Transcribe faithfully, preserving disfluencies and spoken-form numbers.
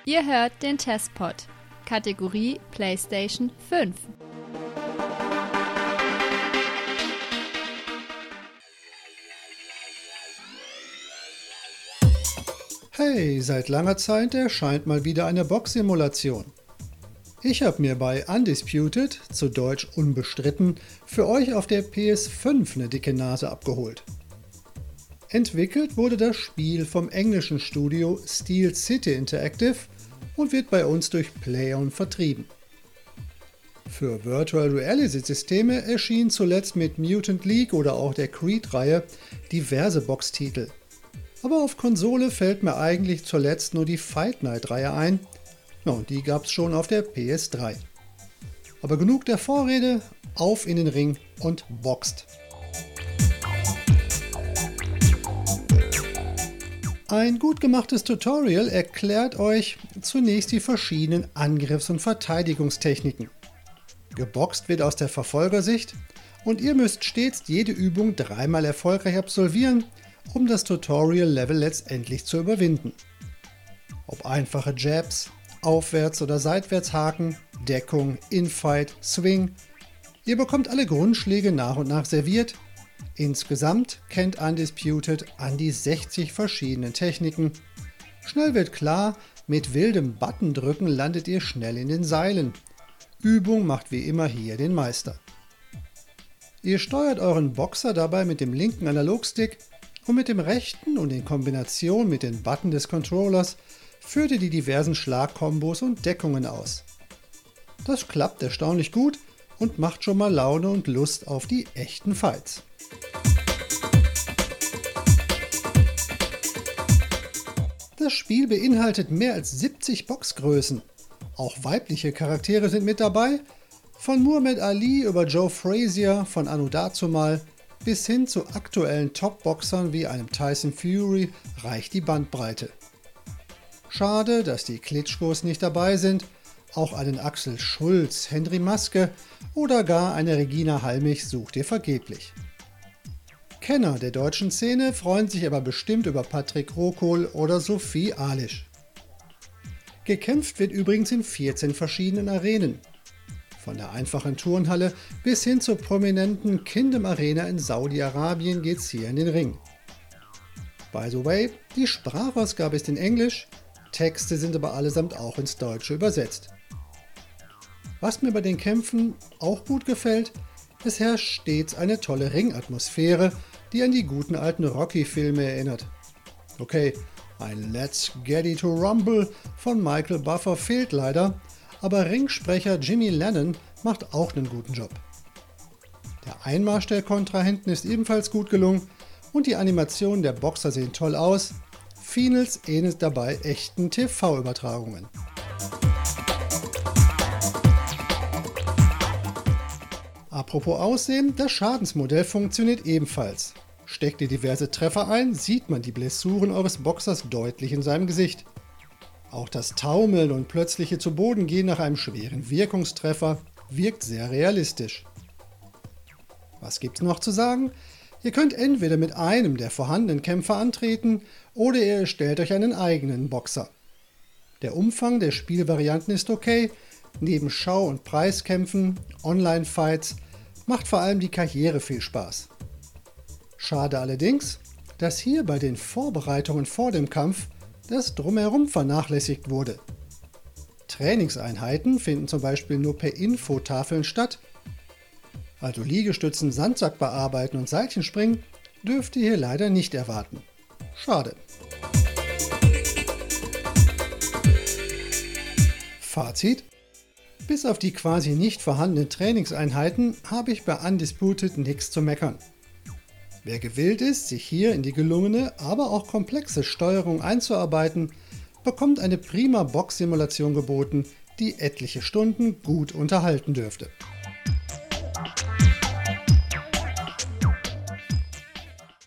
Ihr hört den Testpod, Kategorie PlayStation fünf. Hey, seit langer Zeit erscheint mal wieder eine Box-Simulation. Ich habe mir bei Undisputed, zu Deutsch unbestritten, für euch auf der P S fünf eine dicke Nase abgeholt. Entwickelt wurde das Spiel vom englischen Studio Steel City Interactive und wird bei uns durch PlayOn vertrieben. Für Virtual Reality Systeme erschienen zuletzt mit Mutant League oder auch der Creed-Reihe diverse Box-Titel. Aber auf Konsole fällt mir eigentlich zuletzt nur die Fight Night-Reihe ein, ja, und die gab's schon auf der P S drei. Aber genug der Vorrede, auf in den Ring und boxt! Ein gut gemachtes Tutorial erklärt euch zunächst die verschiedenen Angriffs- und Verteidigungstechniken. Geboxt wird aus der Verfolgersicht und ihr müsst stets jede Übung dreimal erfolgreich absolvieren, um das Tutorial-Level letztendlich zu überwinden. Ob einfache Jabs, Aufwärts- oder Seitwärtshaken, Deckung, Infight, Swing, ihr bekommt alle Grundschläge nach und nach serviert. Insgesamt kennt Undisputed an die sechzig verschiedenen Techniken. Schnell wird klar, mit wildem Buttondrücken landet ihr schnell in den Seilen. Übung macht wie immer hier den Meister. Ihr steuert euren Boxer dabei mit dem linken Analogstick und mit dem rechten und in Kombination mit den Button des Controllers führt ihr die diversen Schlagkombos und Deckungen aus. Das klappt erstaunlich gut und macht schon mal Laune und Lust auf die echten Fights. Das Spiel beinhaltet mehr als siebzig Boxgrößen. Auch weibliche Charaktere sind mit dabei, von Muhammad Ali über Joe Frazier von Anno Dazumal bis hin zu aktuellen Top-Boxern wie einem Tyson Fury reicht die Bandbreite. Schade, dass die Klitschkos nicht dabei sind, auch einen Axel Schulz, Henry Maske oder gar eine Regina Halmich sucht ihr vergeblich. Kenner der deutschen Szene freuen sich aber bestimmt über Patrick Rokohl oder Sophie Alisch. Gekämpft wird übrigens in vierzehn verschiedenen Arenen. Von der einfachen Turnhalle bis hin zur prominenten Kingdom Arena in Saudi-Arabien geht's hier in den Ring. By the way, die Sprachausgabe ist in Englisch, Texte sind aber allesamt auch ins Deutsche übersetzt. Was mir bei den Kämpfen auch gut gefällt, es herrscht stets eine tolle Ringatmosphäre, die an die guten alten Rocky-Filme erinnert. Okay, ein Let's Get It to Rumble von Michael Buffer fehlt leider, aber Ringsprecher Jimmy Lennon macht auch einen guten Job. Der Einmarsch der Kontrahenten ist ebenfalls gut gelungen und die Animationen der Boxer sehen toll aus. Finals ähnelt dabei echten T V-Übertragungen. Apropos Aussehen, das Schadensmodell funktioniert ebenfalls. Steckt ihr diverse Treffer ein, sieht man die Blessuren eures Boxers deutlich in seinem Gesicht. Auch das Taumeln und plötzliche zu Boden gehen nach einem schweren Wirkungstreffer wirkt sehr realistisch. Was gibt's noch zu sagen? Ihr könnt entweder mit einem der vorhandenen Kämpfer antreten oder ihr erstellt euch einen eigenen Boxer. Der Umfang der Spielvarianten ist okay, neben Schau- und Preiskämpfen, Online-Fights macht vor allem die Karriere viel Spaß. Schade allerdings, dass hier bei den Vorbereitungen vor dem Kampf das Drumherum vernachlässigt wurde. Trainingseinheiten finden zum Beispiel nur per Infotafeln statt, also Liegestützen, Sandsack bearbeiten und Seilchenspringen dürft ihr hier leider nicht erwarten. Schade. Fazit: Bis auf die quasi nicht vorhandenen Trainingseinheiten habe ich bei Undisputed nichts zu meckern. Wer gewillt ist, sich hier in die gelungene, aber auch komplexe Steuerung einzuarbeiten, bekommt eine prima Box-Simulation geboten, die etliche Stunden gut unterhalten dürfte.